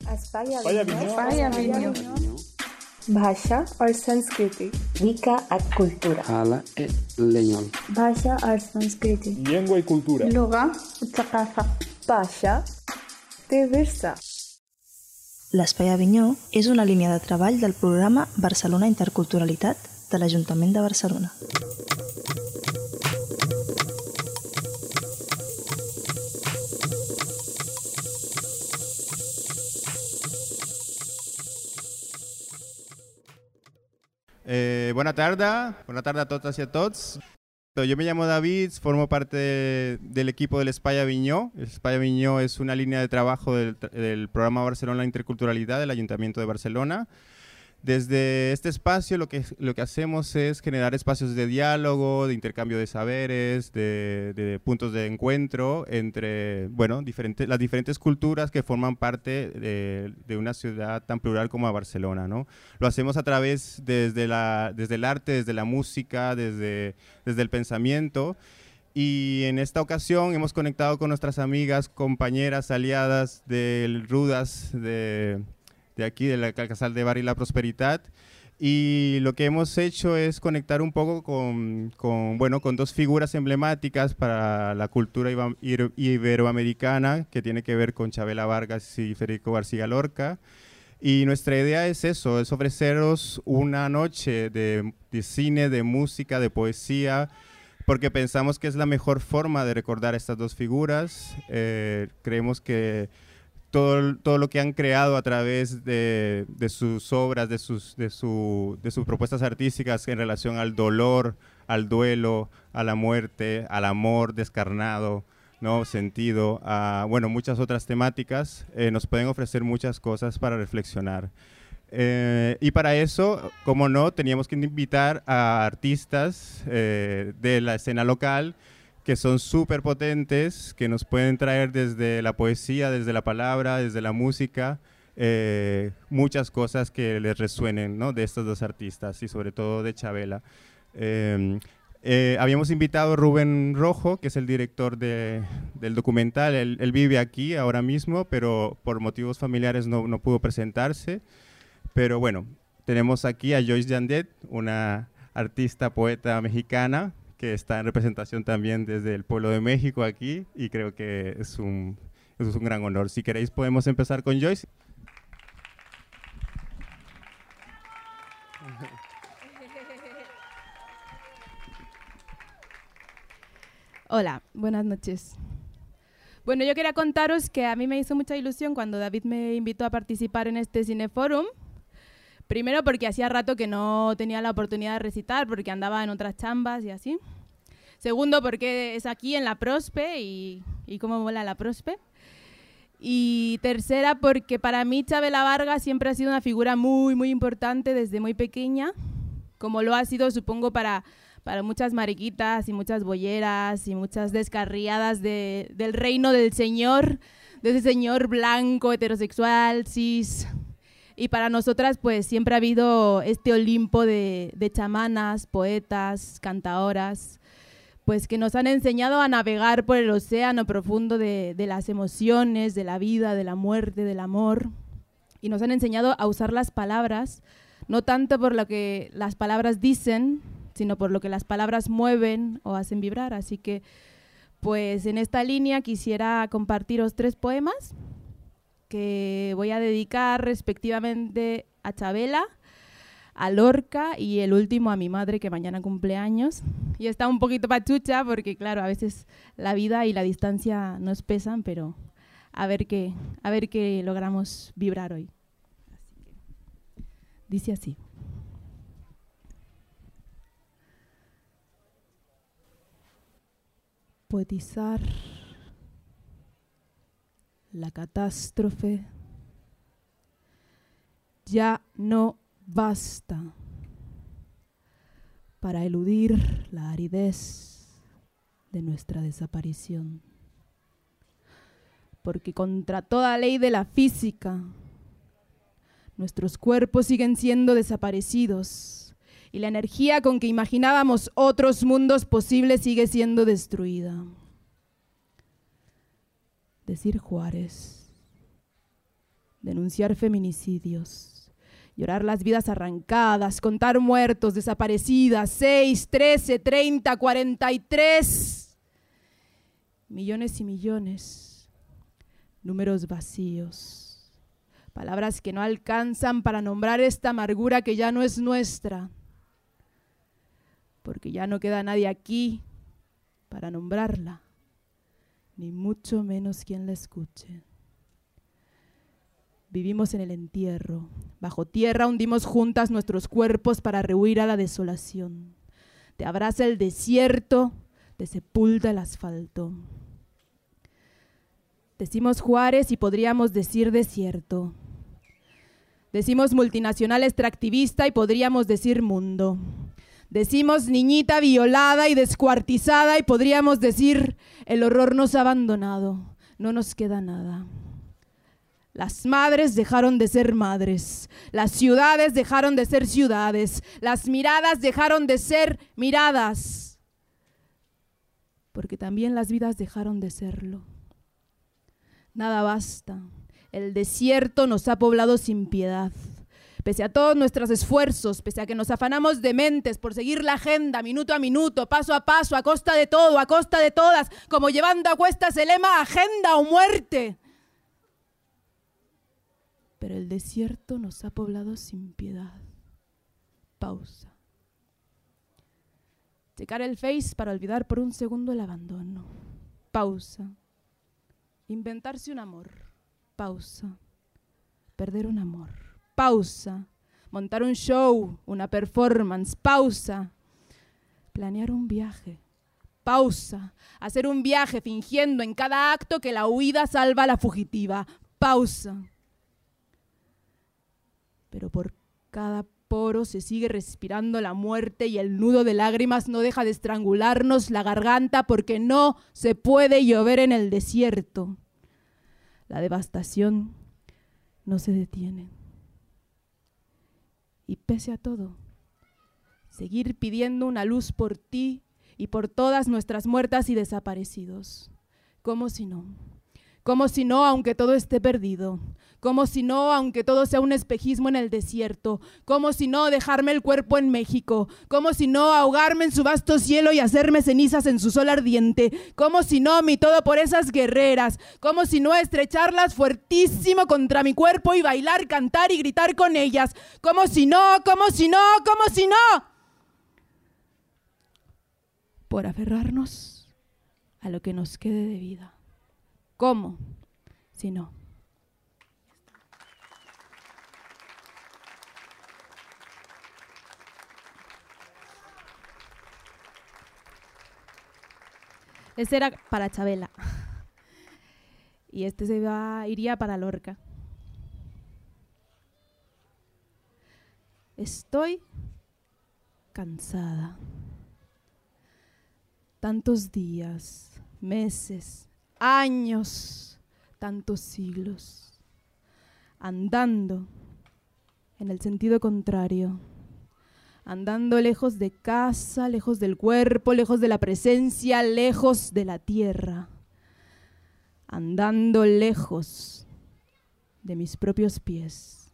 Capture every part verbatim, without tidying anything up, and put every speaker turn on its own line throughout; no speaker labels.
Espai
Espai
Avinyó,
Avinyó,
Espai Avinyó, भाषा और संस्कृति,
Mica a cultura,
Hala e leñol,
भाषा और संस्कृति,
Llengua y cultura,
اللغة والثقافة, भाषा diversa.
L'Espai Avinyó és una línia de treball del programa Barcelona Interculturalitat de l'Ajuntament de Barcelona.
Eh, buena tarde, buena tarde a todas y a todos. Yo me llamo David, formo parte de, del equipo del Espai Avinyó. El Espai Avinyó es una línea de trabajo del, del programa Barcelona Interculturalidad del Ayuntamiento de Barcelona. Desde este espacio lo que, lo que hacemos es generar espacios de diálogo, de intercambio de saberes, de, de puntos de encuentro entre bueno, diferentes, las diferentes culturas que forman parte de, de una ciudad tan plural como Barcelona, ¿no? Lo hacemos a través desde, la, desde el arte, desde la música, desde, desde el pensamiento. Y en esta ocasión hemos conectado con nuestras amigas, compañeras, aliadas del Rudas, de... de aquí, de la Casal de Bar y la Prosperitat, y lo que hemos hecho es conectar un poco con, con, bueno, con dos figuras emblemáticas para la cultura iberoamericana, que tiene que ver con Chavela Vargas y Federico García Lorca, y nuestra idea es eso, es ofreceros una noche de, de cine, de música, de poesía, porque pensamos que es la mejor forma de recordar a estas dos figuras. Eh, creemos que Todo, todo lo que han creado a través de, de sus obras, de sus, de, su, de sus propuestas artísticas en relación al dolor, al duelo, a la muerte, al amor descarnado, ¿no? Sentido, a bueno, muchas otras temáticas, eh, nos pueden ofrecer muchas cosas para reflexionar. Eh, y para eso, como no, teníamos que invitar a artistas eh, de la escena local, que son súper potentes, que nos pueden traer desde la poesía, desde la palabra, desde la música, eh, muchas cosas que les resuenen, ¿no? De estos dos artistas y sobre todo de Chavela. Eh, eh, habíamos invitado a Rubén Rojo, que es el director de, del documental. Él, él vive aquí ahora mismo, pero por motivos familiares no, no pudo presentarse. Pero bueno, tenemos aquí a Joyce Yandet, una artista, poeta mexicana, que está en representación también desde el pueblo de México aquí, y creo que es un, es un gran honor. Si queréis podemos empezar con Joyce.
Hola, buenas noches. Bueno, yo quería contaros que a mí me hizo mucha ilusión cuando David me invitó a participar en este Cineforum. Primero porque hacía rato que no tenía la oportunidad de recitar, porque andaba en otras chambas y así. Segundo porque es aquí en la Prospe y, y cómo mola la Prospe. Y tercera porque para mí Chavela Vargas siempre ha sido una figura muy, muy importante desde muy pequeña, como lo ha sido, supongo, para, para muchas mariquitas y muchas bolleras y muchas descarriadas de, del reino del señor, de ese señor blanco, heterosexual, cis. Y para nosotras, pues, siempre ha habido este Olimpo de, de chamanas, poetas, cantaoras, pues, que nos han enseñado a navegar por el océano profundo de, de las emociones, de la vida, de la muerte, del amor. Y nos han enseñado a usar las palabras, no tanto por lo que las palabras dicen, sino por lo que las palabras mueven o hacen vibrar. Así que, pues, en esta línea quisiera compartiros tres poemas que voy a dedicar respectivamente a Chavela, a Lorca y el último a mi madre, que mañana cumple años. Y está un poquito pachucha porque, claro, a veces la vida y la distancia nos pesan, pero a ver qué, a ver qué logramos vibrar hoy. Así que, dice así. Poetizar la catástrofe ya no basta para eludir la aridez de nuestra desaparición. Porque contra toda ley de la física, nuestros cuerpos siguen siendo desaparecidos y la energía con que imaginábamos otros mundos posibles sigue siendo destruida. Decir Juárez denunciar feminicidios, llorar las vidas arrancadas, contar muertos, desaparecidas, seis, trece, treinta, cuarenta y tres, millones y millones, números vacíos, palabras que no alcanzan para nombrar esta amargura que ya no es nuestra, porque ya no queda nadie aquí para nombrarla, ni mucho menos quien la escuche. Vivimos en el entierro. Bajo tierra hundimos juntas nuestros cuerpos para rehuir a la desolación. Te abraza el desierto, te sepulta el asfalto. Decimos Juárez y podríamos decir desierto. Decimos multinacional extractivista y podríamos decir mundo. Decimos niñita violada y descuartizada y podríamos decir el horror nos ha abandonado, no nos queda nada. Las madres dejaron de ser madres, las ciudades dejaron de ser ciudades, las miradas dejaron de ser miradas, porque también las vidas dejaron de serlo. Nada basta, el desierto nos ha poblado sin piedad. Pese a todos nuestros esfuerzos, pese a que nos afanamos de mentes por seguir la agenda minuto a minuto, paso a paso, a costa de todo, a costa de todas, como llevando a cuestas el lema agenda o muerte. Pero el desierto nos ha poblado sin piedad. Pausa. Checar el Face para olvidar por un segundo el abandono. Pausa. Inventarse un amor. Pausa. Perder un amor. Pausa. Montar un show, una performance. Pausa. Planear un viaje. Pausa. Hacer un viaje fingiendo en cada acto que la huida salva a la fugitiva. Pausa. Pero por cada poro se sigue respirando la muerte y el nudo de lágrimas no deja de estrangularnos la garganta porque no se puede llover en el desierto. La devastación no se detiene. Y pese a todo, seguir pidiendo una luz por ti y por todas nuestras muertas y desaparecidos. ¿Cómo si no? ¿Cómo si no, aunque todo esté perdido? ¿Cómo si no, aunque todo sea un espejismo en el desierto? ¿Cómo si no, dejarme el cuerpo en México? ¿Cómo si no, ahogarme en su vasto cielo y hacerme cenizas en su sol ardiente? ¿Cómo si no, mi todo por esas guerreras? ¿Cómo si no, estrecharlas fuertísimo contra mi cuerpo y bailar, cantar y gritar con ellas? ¿Cómo si no, cómo si no, cómo si no? Por aferrarnos a lo que nos quede de vida. ¿Cómo? Si no. Ese era para Chabela. Y este se va, iría para Lorca. Estoy cansada. Tantos días, meses, años, tantos siglos, andando en el sentido contrario, andando lejos de casa, lejos del cuerpo, lejos de la presencia, lejos de la tierra, andando lejos de mis propios pies,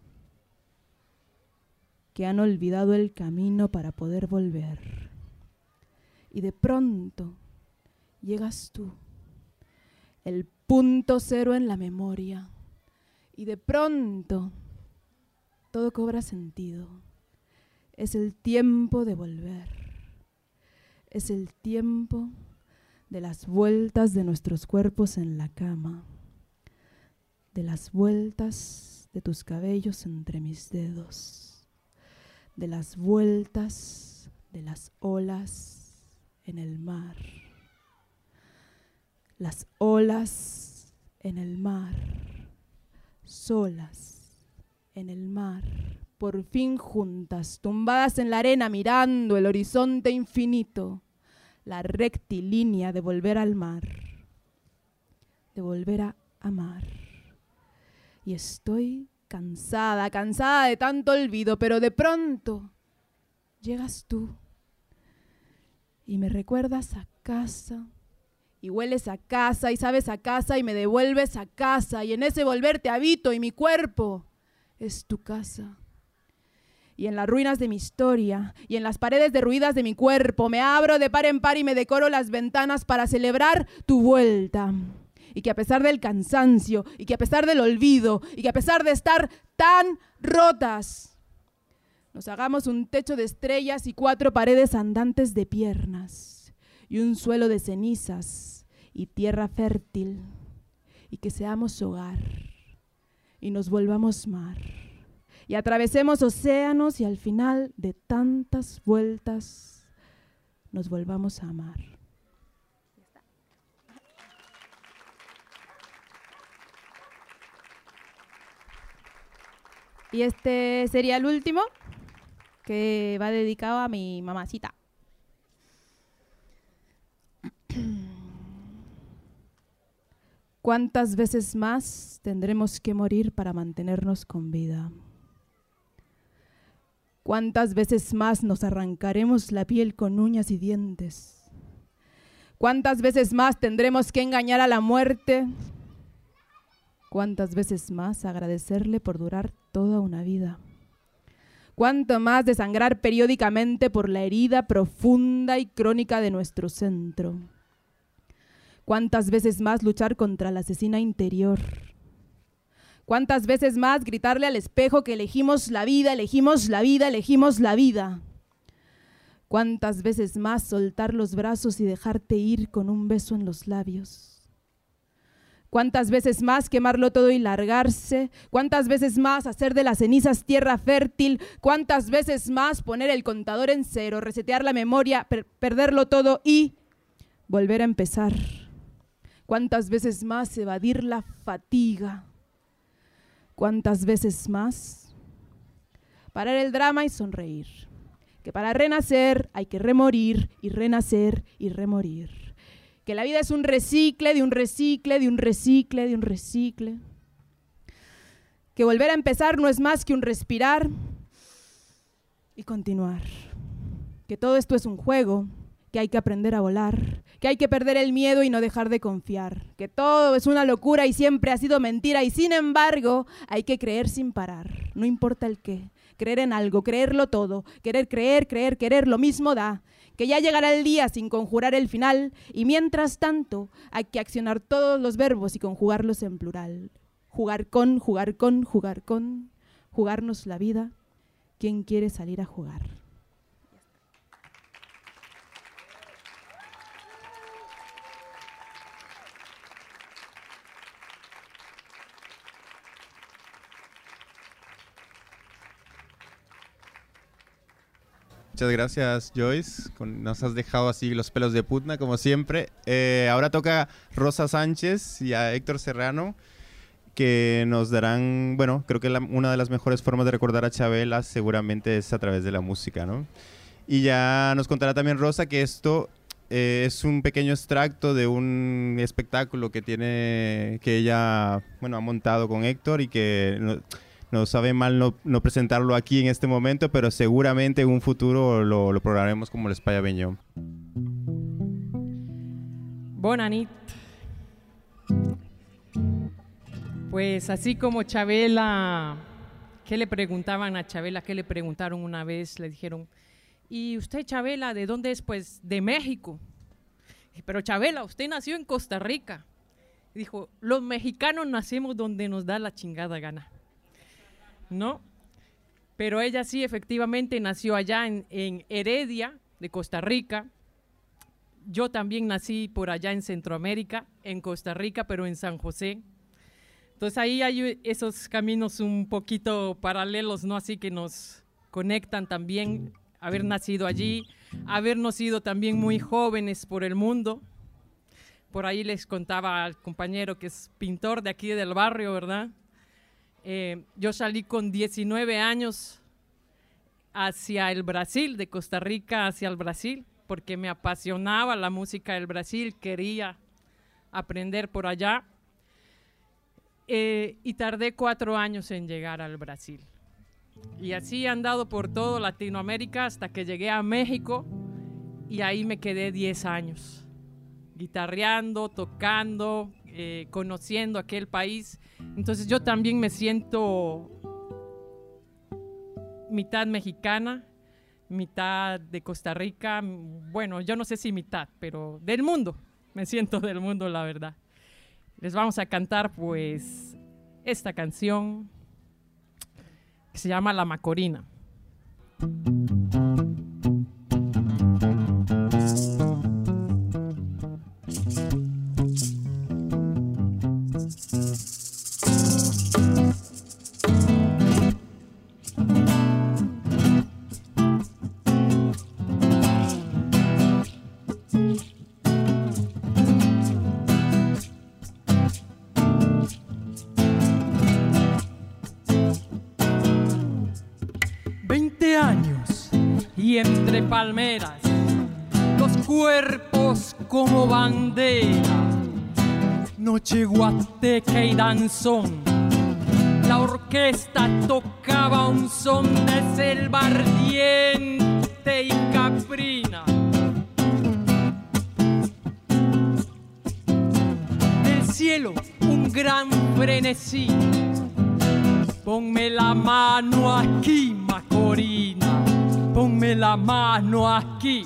que han olvidado el camino para poder volver. Y de pronto llegas tú, el punto cero en la memoria, y de pronto todo cobra sentido. Es el tiempo de volver, es el tiempo de las vueltas de nuestros cuerpos en la cama, de las vueltas de tus cabellos entre mis dedos, de las vueltas de las olas en el mar. Las olas en el mar, solas en el mar, por fin juntas, tumbadas en la arena mirando el horizonte infinito, la rectilínea de volver al mar, de volver a amar. Y estoy cansada, cansada de tanto olvido, pero de pronto llegas tú y me recuerdas a casa y hueles a casa y sabes a casa y me devuelves a casa y en ese volver te habito y mi cuerpo es tu casa. Y en las ruinas de mi historia y en las paredes derruidas de mi cuerpo me abro de par en par y me decoro las ventanas para celebrar tu vuelta. Y que a pesar del cansancio y que a pesar del olvido y que a pesar de estar tan rotas, nos hagamos un techo de estrellas y cuatro paredes andantes de piernas y un suelo de cenizas y tierra fértil y que seamos hogar y nos volvamos mar y atravesemos océanos y al final de tantas vueltas nos volvamos a amar. Y este sería el último, que va dedicado a mi mamacita. ¿Cuántas veces más tendremos que morir para mantenernos con vida? ¿Cuántas veces más nos arrancaremos la piel con uñas y dientes? ¿Cuántas veces más tendremos que engañar a la muerte? ¿Cuántas veces más agradecerle por durar toda una vida? ¿Cuánto más desangrar periódicamente por la herida profunda y crónica de nuestro centro? ¿Cuántas veces más luchar contra la asesina interior? ¿Cuántas veces más gritarle al espejo que elegimos la vida, elegimos la vida, elegimos la vida? ¿Cuántas veces más soltar los brazos y dejarte ir con un beso en los labios? ¿Cuántas veces más quemarlo todo y largarse? ¿Cuántas veces más hacer de las cenizas tierra fértil? ¿Cuántas veces más poner el contador en cero, resetear la memoria, per- perderlo todo y volver a empezar? ¿Cuántas veces más evadir la fatiga? ¿Cuántas veces más parar el drama y sonreír? Que para renacer hay que remorir y renacer y remorir. Que la vida es un recicle, de un recicle, de un recicle, de un recicle. Que volver a empezar no es más que un respirar y continuar. Que todo esto es un juego, que hay que aprender a volar, que hay que perder el miedo y no dejar de confiar. Que todo es una locura y siempre ha sido mentira y sin embargo hay que creer sin parar, no importa el qué. Creer en algo, creerlo todo, querer creer, creer, querer, lo mismo da. Que ya llegará el día sin conjurar el final y mientras tanto hay que accionar todos los verbos y conjugarlos en plural. Jugar con, jugar con, jugar con, jugarnos la vida. ¿Quién quiere salir a jugar?
Muchas gracias, Joyce. Con, nos has dejado así los pelos de punta, como siempre. Eh, ahora toca Rosa Sánchez y a Héctor Serrano, que nos darán, bueno, creo que la, una de las mejores formas de recordar a Chavela seguramente es a través de la música, ¿no? Y ya nos contará también Rosa que esto eh, es un pequeño extracto de un espectáculo que tiene, que ella, bueno, ha montado con Héctor y que... No, Nos sabe mal no, no presentarlo aquí en este momento, pero seguramente en un futuro lo, lo programaremos como l'Espai Avinyó.
Bona nit. Pues así como Chavela, ¿qué le preguntaban a Chavela? ¿Qué le preguntaron una vez? Le dijeron, ¿y usted, Chavela, de dónde es? Pues de México. Pero Chavela, usted nació en Costa Rica. Dijo, los mexicanos nacemos donde nos da la chingada gana. ¿No? Pero ella sí efectivamente nació allá en, en Heredia, de Costa Rica. Yo también nací por allá en Centroamérica, en Costa Rica, pero en San José. Entonces ahí hay esos caminos un poquito paralelos, ¿no? Así que nos conectan también, haber nacido allí, habernos ido también muy jóvenes por el mundo. Por ahí les contaba al compañero que es pintor de aquí del barrio, ¿verdad? Eh, yo salí con diecinueve años hacia el Brasil, de Costa Rica hacia el Brasil, porque me apasionaba la música del Brasil, quería aprender por allá, eh, y tardé cuatro años en llegar al Brasil. Y así he andado por todo Latinoamérica hasta que llegué a México y ahí me quedé diez años. guitarreando, tocando, eh, conociendo aquel país. Entonces yo también me siento mitad mexicana, mitad de Costa Rica, bueno, yo no sé si mitad, pero del mundo, me siento del mundo, la verdad. Les vamos a cantar pues esta canción que se llama La Macorina.
Veinte años y entre palmeras, los cuerpos como bandera, noche guateca y danzón. La orquesta tocaba un son de selva ardiente y caprina. Del cielo un gran frenesí. Ponme la mano aquí, Macorina. Ponme la mano aquí.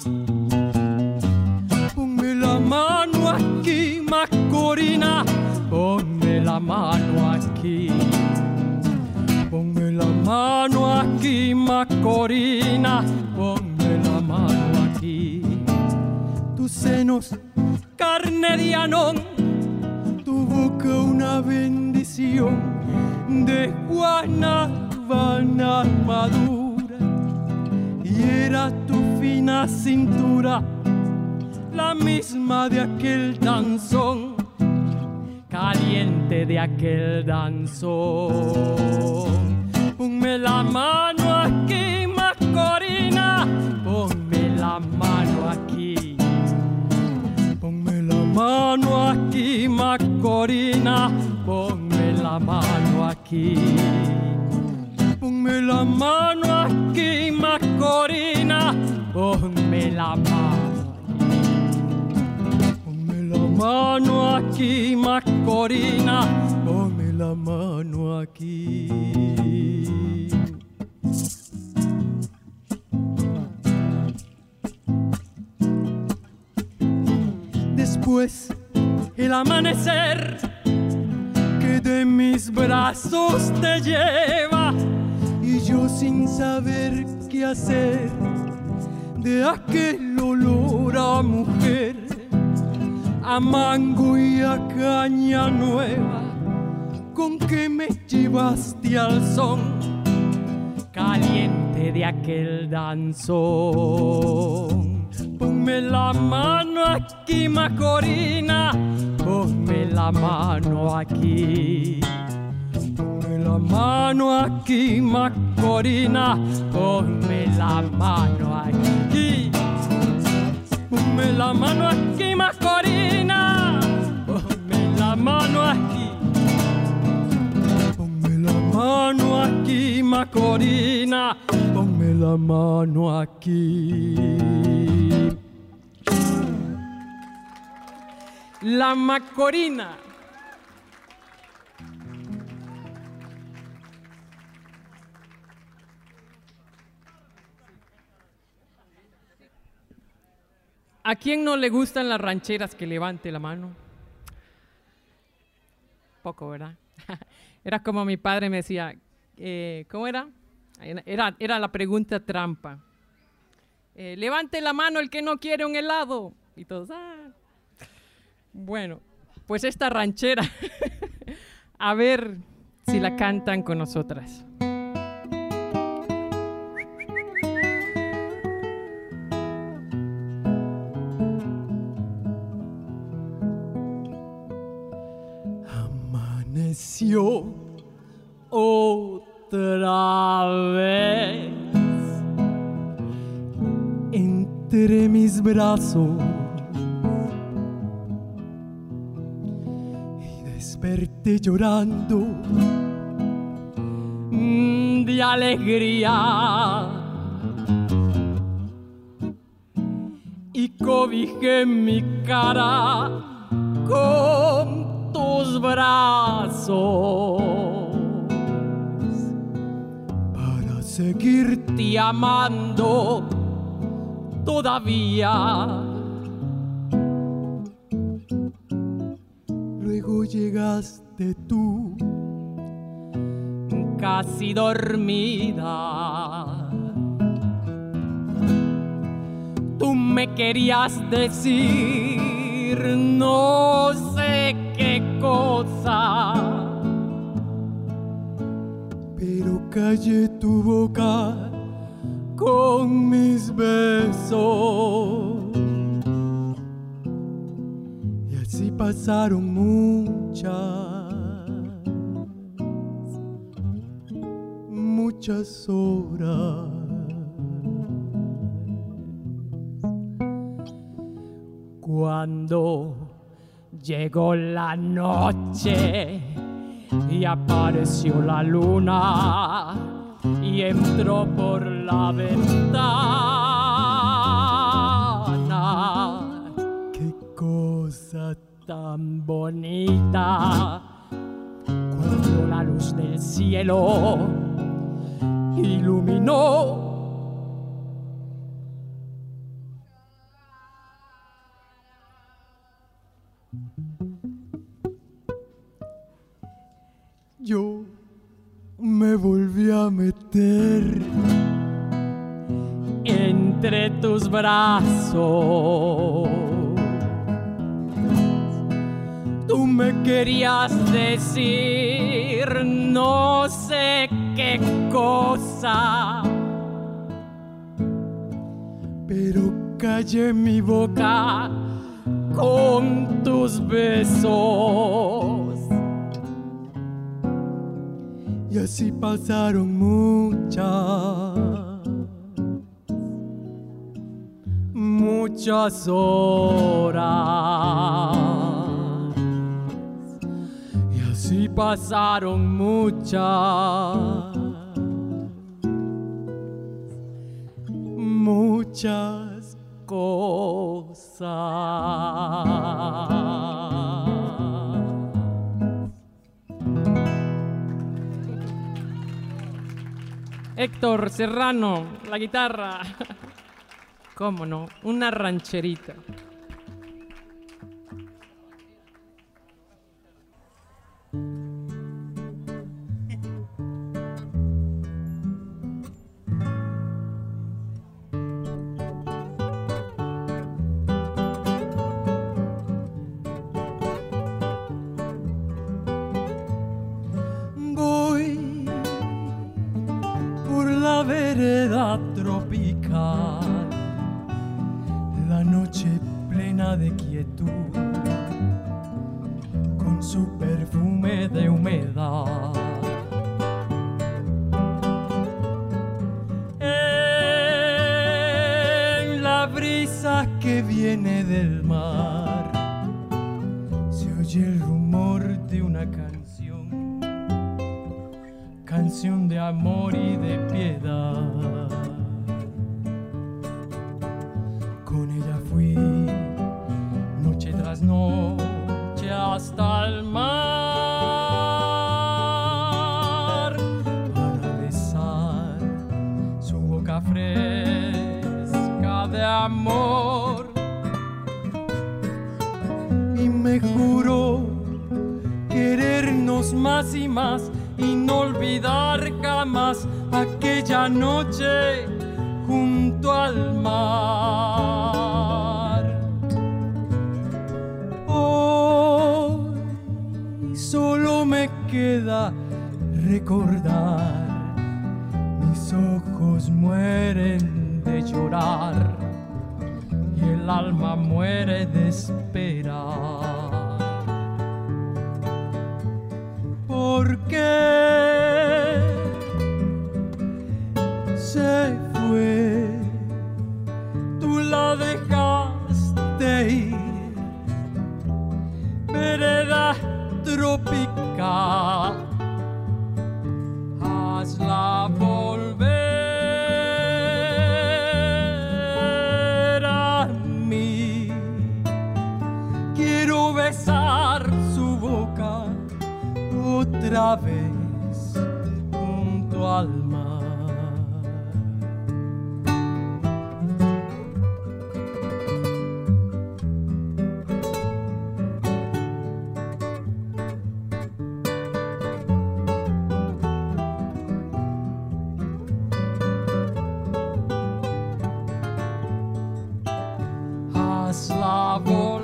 Ponme la mano aquí, Macorina. Ponme la mano aquí. Ponme la mano aquí, Macorina. Ponme la mano aquí. Tus senos, carne de anón. Tu boca una bendición de Guanabana madura, y era tu fina cintura la misma de aquel danzón, caliente de aquel danzón. Ponme la mano aquí, Macorina, ponme la mano aquí. Ponme la mano aquí, Macorina, ponme la mano aquí. Ponme la mano aquí, Macorina, ponme la mano aquí. Ponme la mano aquí, Macorina, ponme la mano aquí. Después el amanecer que de mis brazos te lleva, y yo sin saber qué hacer de aquel olor a mujer, a mango y a caña nueva, con que me llevaste al son caliente de aquel danzón. Ponme la mano aquí, Macorina, ponme la mano aquí. Ponme la mano aquí, Macorina, ponme la mano aquí. Ponme la mano aquí, Macorina, ponme la mano aquí. Ponme la mano aquí, Macorina, ponme la mano aquí. La Macorina. ¿A quién no le gustan las rancheras? Que levante la mano. Poco, ¿verdad? Era como mi padre me decía, eh, ¿cómo era? Era, era la pregunta trampa. Eh, levante la mano el que no quiere un helado. Y todos, ah. Bueno, pues esta ranchera, a ver si la cantan con nosotras. Amaneció otra vez entre mis brazos. Desperté llorando mm, de alegría, y cobijé mi cara con tus brazos para seguirte amando todavía. Luego llegaste tú, casi dormida. Tú me querías decir no sé qué cosa, pero callé tu boca con mis besos. Y así pasaron muchas, muchas horas. Cuando llegó la noche y apareció la luna y entró por la ventana, qué cosa tan bonita, cuando la luz del cielo iluminó yo me volví a meter entre tus brazos. Tú me querías decir no sé qué cosa, pero callé mi boca con tus besos. Y así pasaron muchas, muchas horas. Y así pasaron muchas, muchas cosas. Héctor Serrano, la guitarra. ¿Cómo no? Una rancherita. Vereda tropical, la noche plena de quietud, con su perfume de humedad. En la brisa que viene del mar, se oye el rumor de una canción, canción de amor y de piedad. Con ella fui noche tras noche hasta el mar para besar su boca fresca de amor, y me juró querernos más y más y no olvidar jamás aquella noche junto al mar. Hoy solo me queda recordar, mis ojos mueren de llorar y el alma muere de esperar. ¿Por qué se fue? Tú la dejaste ir, vereda tropical, hazla volver a mí.
otra vez junto al mar. Hazla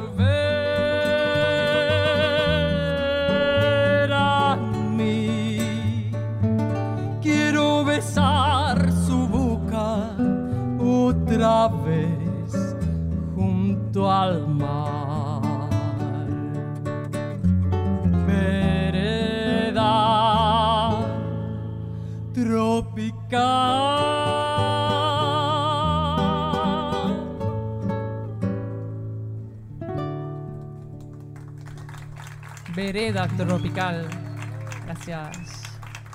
volver a mí. Quiero besar su boca otra vez junto al mar. Vereda tropical.
Vereda tropical. Gracias.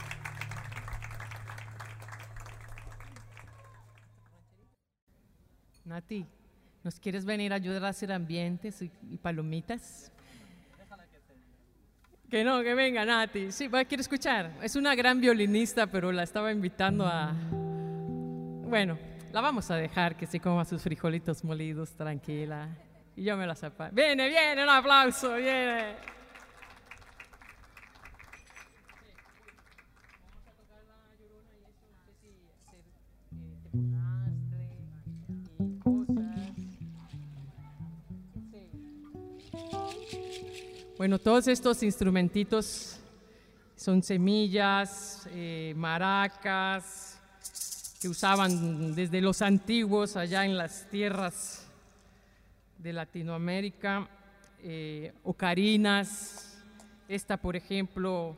Nati, ¿nos quieres venir a ayudar a hacer ambientes y, y palomitas? Que no, que venga Nati. Sí, va, quiero escuchar. Es una gran violinista, pero la estaba invitando a... Bueno, la vamos a dejar que se coma sus frijolitos molidos, tranquila. Y yo me la zapá. Viene, viene, un aplauso, viene. Bueno, todos estos instrumentitos son semillas, eh, maracas, que usaban desde los antiguos allá en las tierras de Latinoamérica, eh, ocarinas. Esta, por ejemplo,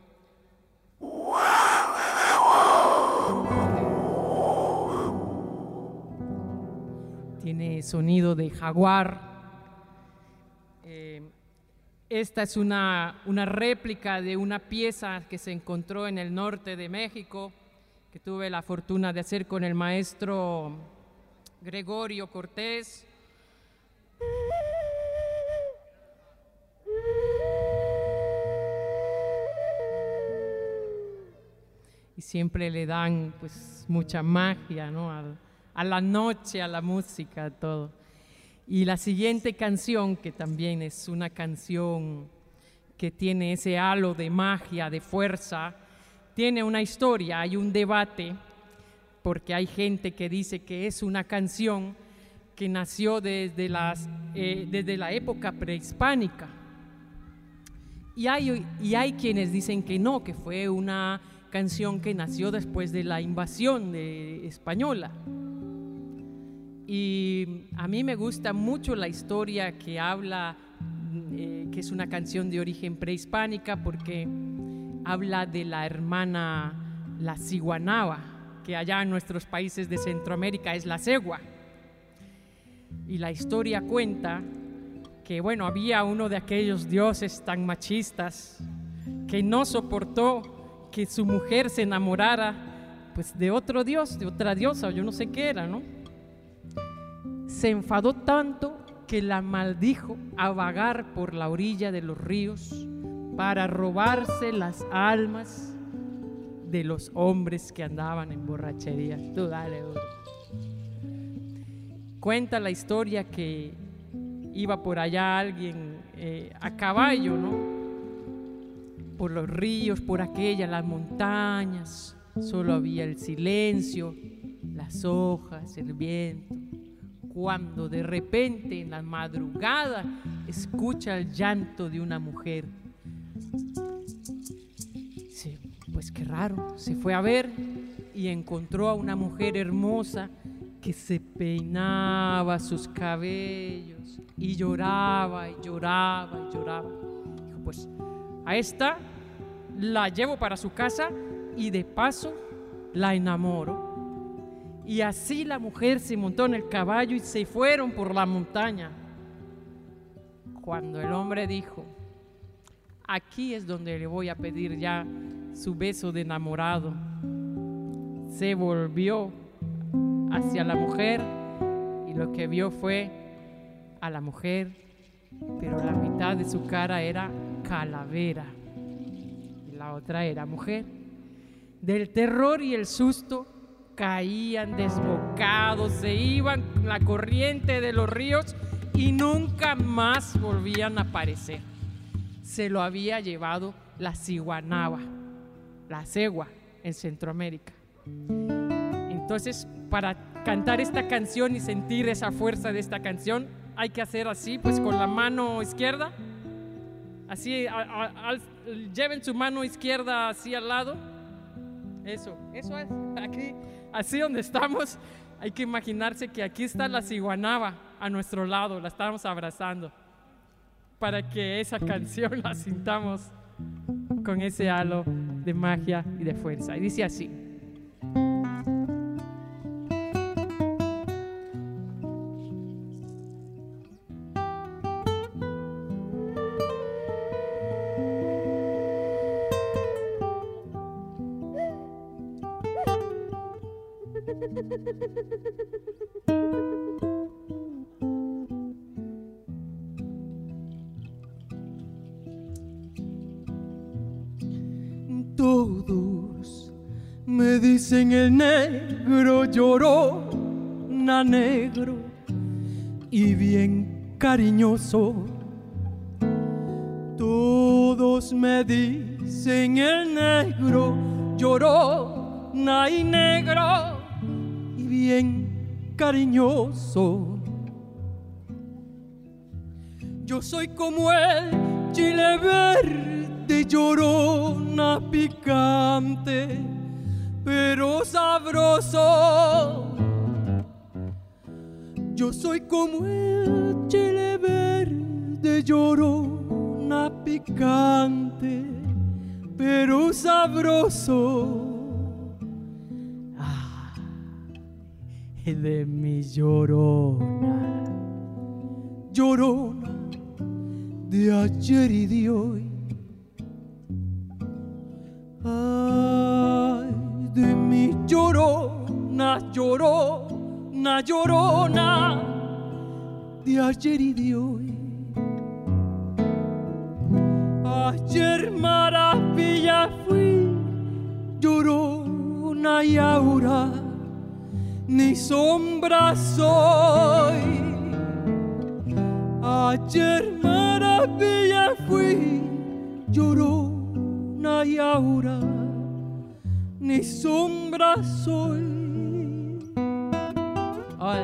tiene sonido de jaguar. Eh, esta es una, una réplica de una pieza que se encontró en el norte de México, que tuve la fortuna de hacer con el maestro Gregorio Cortés. Y siempre le dan pues mucha magia, ¿no? a, a la noche, a la música, a todo. Y la siguiente canción, que también es una canción que tiene ese halo de magia, de fuerza, tiene una historia, hay un debate, porque hay gente que dice que es una canción que nació desde, las, eh, desde la época prehispánica. Y hay, y hay quienes dicen que no, que fue una canción que nació después de la invasión de, española. Y a mí me gusta mucho la historia que habla, eh, que es una canción de origen prehispánica, porque habla de la hermana, la ciguanaba, que allá en nuestros países de Centroamérica es la cegua. Y la historia cuenta que, bueno, había uno de aquellos dioses tan machistas que no soportó que su mujer se enamorara pues de otro dios, de otra diosa, yo no sé qué era, ¿no? Se enfadó tanto que la maldijo a vagar por la orilla de los ríos para robarse las almas de los hombres que andaban en borrachería. Tú dale, duro. Cuenta la historia que iba por allá alguien eh, a caballo, ¿no? Por los ríos, por aquella, las montañas, solo había el silencio, las hojas, el viento. Cuando de repente en la madrugada escucha el llanto de una mujer. Sí, pues qué raro, se fue a ver y encontró a una mujer hermosa que se peinaba sus cabellos y lloraba y lloraba y lloraba. Dijo, pues a esta la llevo para su casa y de paso la enamoro. Y así la mujer se montó en el caballo y se fueron por la montaña. Cuando el hombre dijo, aquí es donde le voy a pedir ya su beso de enamorado, se volvió hacia la mujer y lo que vio fue a la mujer, pero la mitad de su cara era calavera. Y la la otra era mujer. Del terror y el susto caían desbocados, se iban con la corriente de los ríos y nunca más volvían a aparecer. Se lo había llevado la ciguanaba, la cegua en Centroamérica. Entonces, para cantar esta canción y sentir esa fuerza de esta canción, hay que hacer así, pues con la mano izquierda, así, a, a, a, lleven su mano izquierda así al lado. Eso, eso es, aquí, así donde estamos, hay que imaginarse que aquí está la ciguanaba a nuestro lado, la estamos abrazando, para que esa canción la sintamos con ese halo de magia y de fuerza. Y dice así.
Todos me dicen el negro lloró, na negro y bien cariñoso. Todos me dicen el negro lloró, na y negro y bien cariñoso. Yo soy como el chile verde, llorona picante, pero sabroso. Yo soy como el chile verde, llorona picante, pero sabroso. Ah, de mi llorona, llorona de ayer y de hoy. Ay, de mi llorona, llorona, llorona de ayer y de hoy. Ayer maravilla fui, llorona, y ahora ni sombra soy. Ayer maravilla fui, llorona, y ahora ni sombra soy. Ay.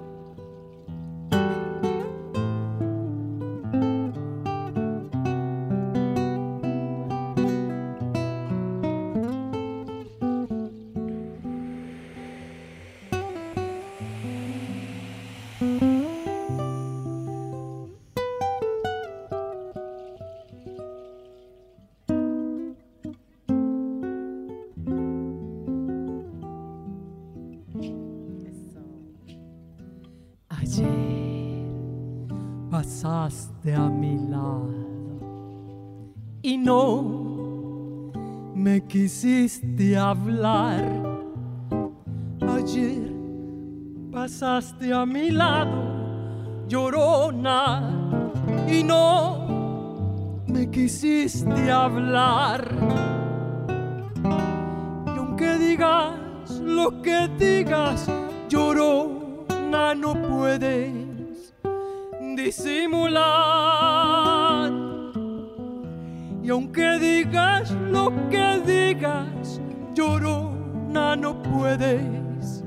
Pasaste a mi lado y no me quisiste hablar. Ayer pasaste a mi lado, llorona, y no me quisiste hablar. Y aunque digas lo que digas, llorona, no puedes disimular. Y aunque digas lo que digas, llorona, no puedes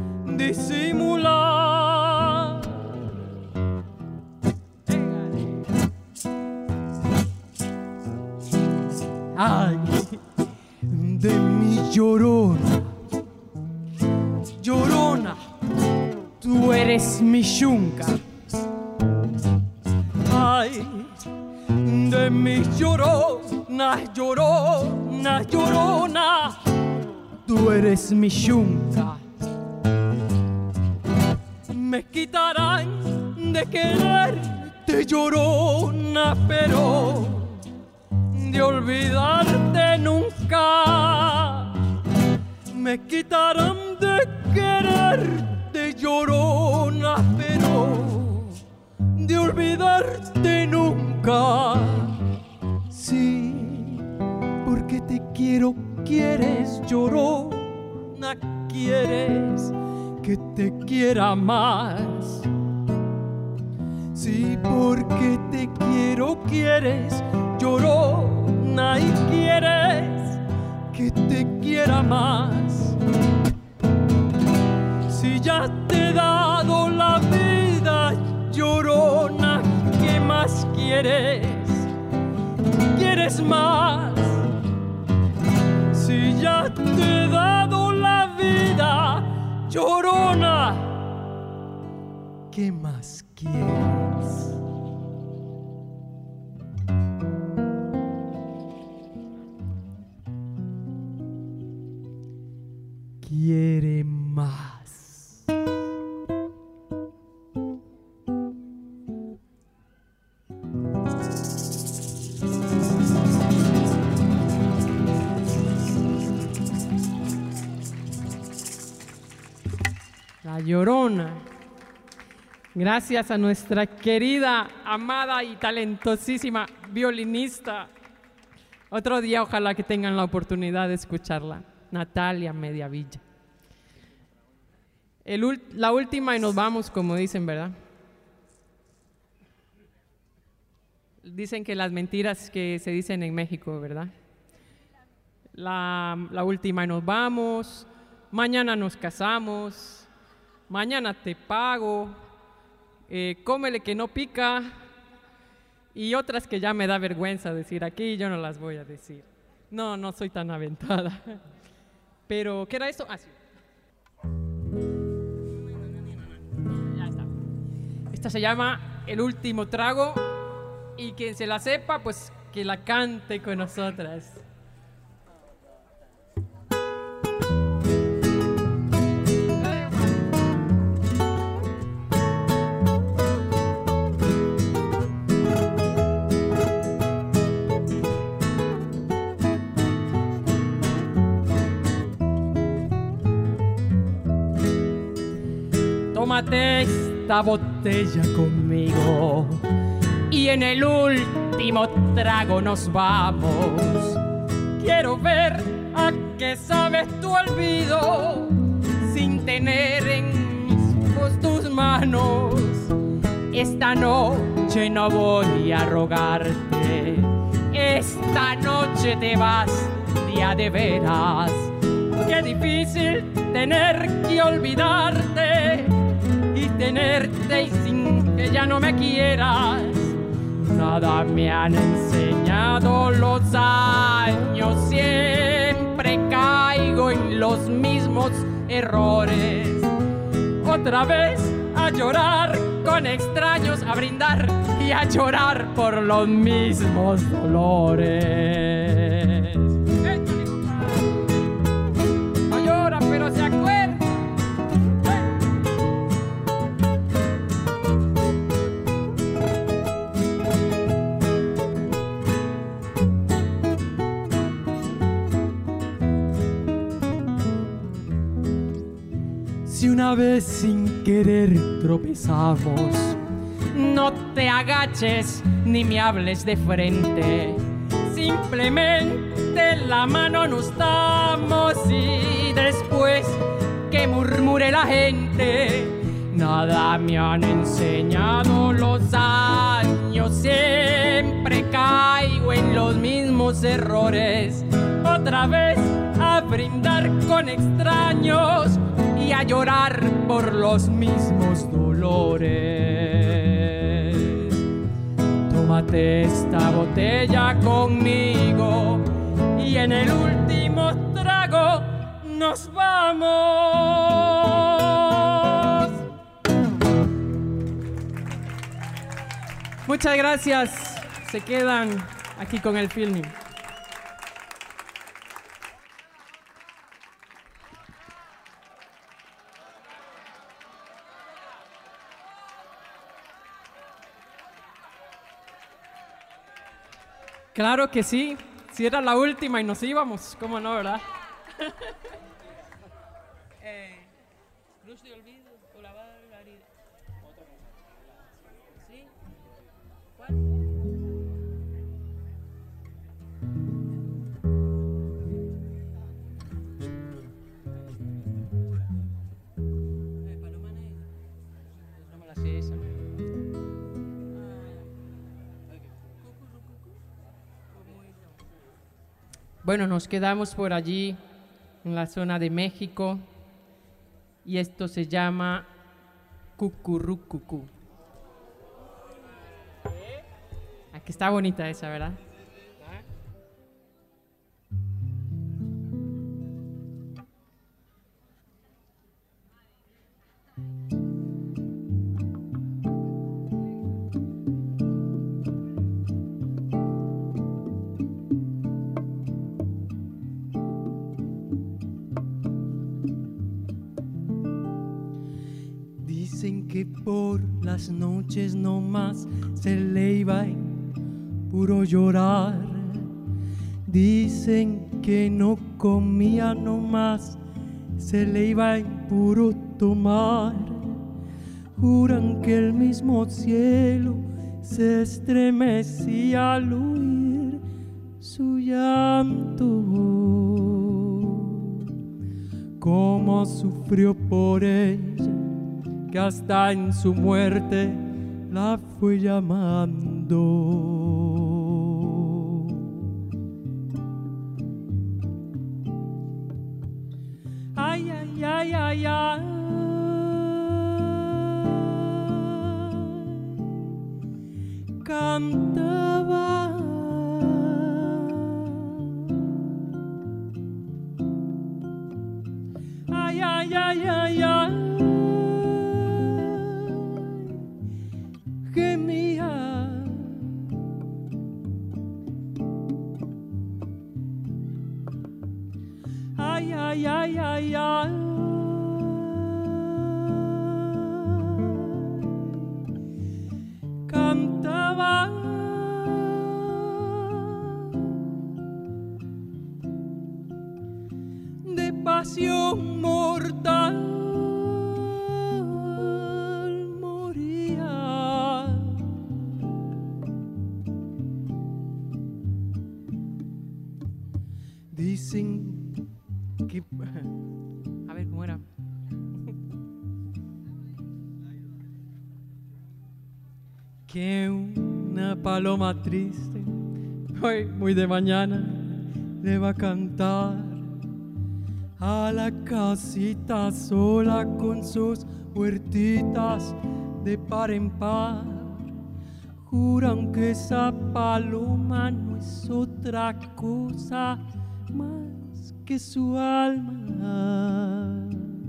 disimular. Ay, de mi llorona, llorona, tú eres mi yunca. Ay, de mi llorona, llorona, llorona, tú eres mi yunca. Me quitarán de quererte, llorona, pero de olvidarte nunca. Me quitarán de quererte, llorona, pero de olvidarte nunca. Sí, porque te quiero, quieres, llorona, quieres que te quiera más. Sí, porque te quiero, quieres, llorona, y quieres que te quiera más. Si ya te he dado la vida, llorona, ¿qué más quieres? ¿Quieres más? Si ya te he dado la vida, llorona, ¿qué más quieres? Quiere más.
La Llorona. Gracias a nuestra querida, amada y talentosísima violinista. Otro día ojalá que tengan la oportunidad de escucharla. Natalia Mediavilla. El, la última y nos vamos, como dicen, ¿verdad? Dicen que las mentiras que se dicen en México, ¿verdad? La, la última y nos vamos. Mañana nos casamos. Mañana te pago. Eh, cómele que no pica. Y otras que ya me da vergüenza decir aquí, yo no las voy a decir. No, no soy tan aventada. Pero, ¿qué era esto? Ah, sí. Ya está. Esta se llama El Último Trago. Y quien se la sepa, pues que la cante con nosotras. Tómate esta botella conmigo y en el último trago nos vamos. Quiero ver a qué sabes tu olvido sin tener en mis ojos tus manos. Esta noche no voy a rogarte, esta noche te vas ya de veras. Qué difícil tener que olvidarte y tenerte y sin que ya no me quieras. Nada me han enseñado los años, siempre caigo en los mismos errores. Otra vez a llorar con extraños, a brindar y a llorar por los mismos dolores. No llora, pero se acuerda.
Si una vez sin querer tropezamos,
no te agaches ni me hables de frente. Simplemente la mano nos damos y después que murmure la gente. Nada me han enseñado los años, siempre caigo en los mismos errores. Otra vez a brindar con extraños y a llorar por los mismos dolores. Tómate esta botella conmigo y en el último trago nos vamos. Muchas gracias. Se quedan aquí con el filming. Claro que sí, si era la última y nos íbamos, ¿cómo no, verdad? eh, Cruz de olvido o la barbaridad. ¿Sí? ¿Cuál? Bueno, nos quedamos por allí, en la zona de México, y esto se llama Cucurrucucú. Aquí está bonita esa, ¿verdad?
Dicen que por las noches no más se le iba en puro llorar. Dicen que no comía no más, se le iba en puro tomar. Juran que el mismo cielo se estremecía al oír su llanto. Cómo sufrió por ella, que hasta en su muerte la fue llamando. Ay, ay, ay, ay, ay. Cantaba. Ay, ay, ay, ay, ay. Gemía. Ay, ay, ay, ay, ay. Cantaba. De pasión mortal moría. Dicen que...
A ver, ¿cómo era?
Que una paloma triste, hoy muy de mañana, le va a cantar a la casita sola con sus huertitas de par en par. Juran que esa paloma no es otra cosa más que su alma,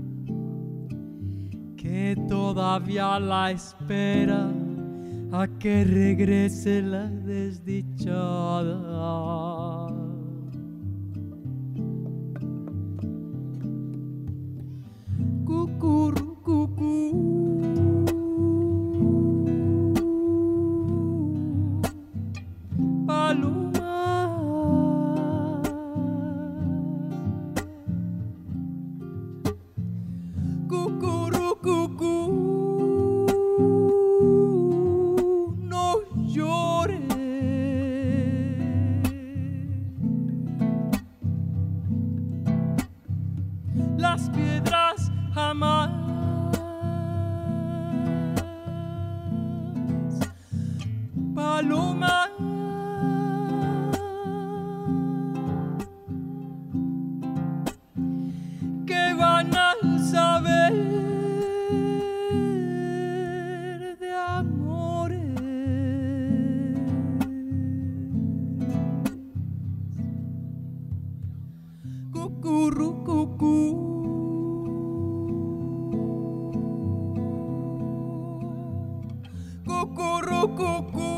que todavía la espera a que regrese la desdichada. Cucurrucucú. Paloma. Cucurrucucú. Las piedras jamás paloma. Que van a saber de amores. Cucurrucucú. Cucurrucucú.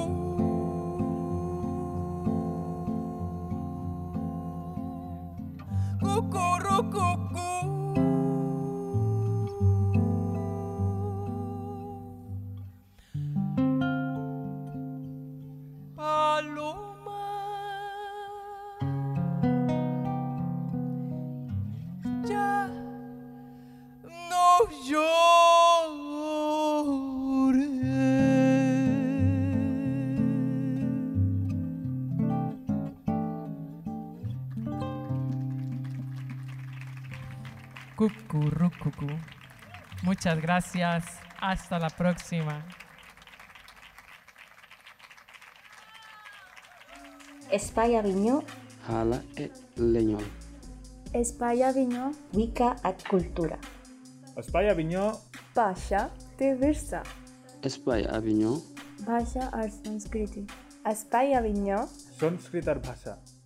Cucurrucucú. Paloma. Ya no llores.
Cucurrucucú. Muchas gracias. Hasta la próxima.
Espai Avinyó
hala e leñol.
Espai Avignon,
Wicca ak cultura.
Espai Avignon,
Bhasha te Virsa,
Espai Avignon,
Bhasha ar Sanskriti. Espai Avignon,
Sanskrit আর ভাষা